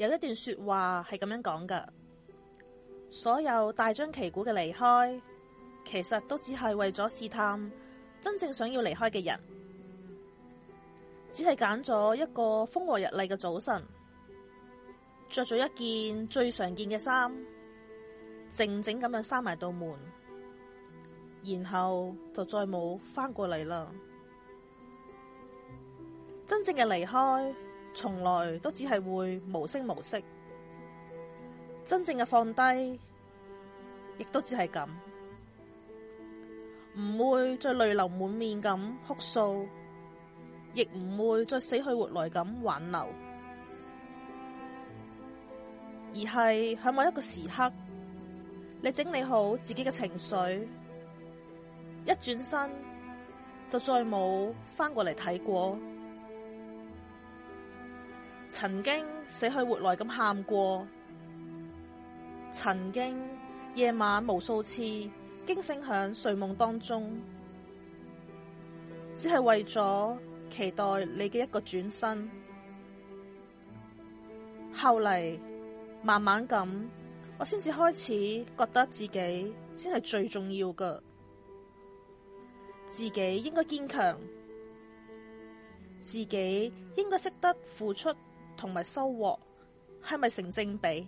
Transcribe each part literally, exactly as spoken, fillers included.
有一段說話係咁樣講噶：所有大張旗鼓嘅離開，其實都只係為咗試探真正想要離開嘅人，只係揀咗一個風和日麗嘅早晨，着咗一件最常見嘅衫，靜靜咁樣閂埋道門，然後就再冇翻過嚟啦。真正嘅離開，從來都只係會無聲無息；真正嘅放低，亦都只係咁。唔會再淚流滿面咁哭訴，亦唔會再死去活來咁挽留，而係喺某一個時刻，你整理好自己嘅情緒，一轉身就再冇翻過嚟睇過。曾經死去活來咁喊過，曾經夜晚無數次驚醒響睡夢當中，只係為咗期待你嘅一個轉身。後嚟慢慢咁，我先至開始覺得自己先係最重要嘅，自己應該堅強，自己應該識得付出同埋收穫係咪成正比？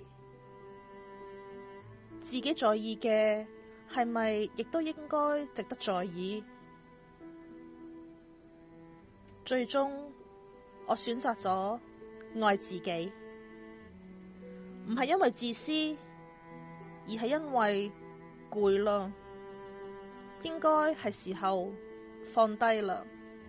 自己在意嘅係咪亦都應該值得在意？最終我選擇咗愛自己，唔係因為自私，而係因為攰啦，應該係時候放低啦。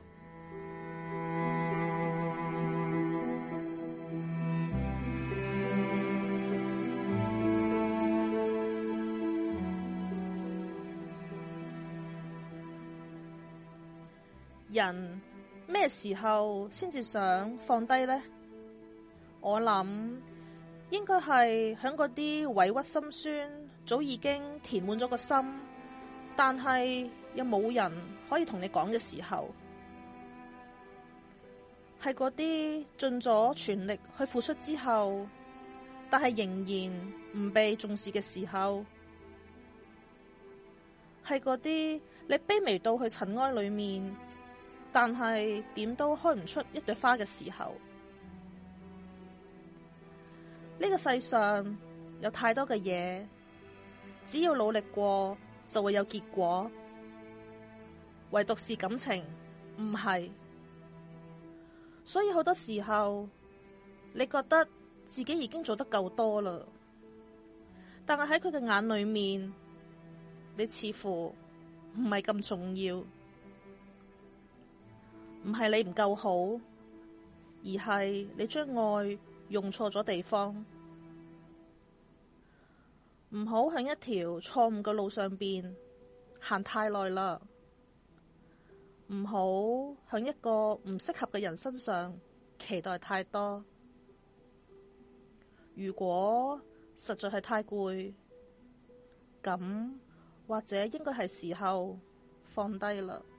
人咩時候先至想放低呢？我諗應該係響嗰啲委屈心酸早已經填滿咗個心，但係又冇人可以同你講嘅時候，係嗰啲盡咗全力去付出之後，但係仍然唔被重視嘅時候，係嗰啲你卑微到去塵埃裏面，但係點都開唔出一朵花嘅時候。呢個世上有太多嘅嘢，只要努力過就會有結果，唯獨是感情唔係。所以好多時候你覺得自己已經做得夠多啦，但係喺佢嘅眼裏面，你似乎唔係咁重要。唔係你唔夠好，而係你將愛用錯咗地方。唔好喺一條錯誤嘅路上邊行太耐啦，唔好喺一個唔適合嘅人身上期待太多。如果實在係太攰，咁或者應該係時候放低啦。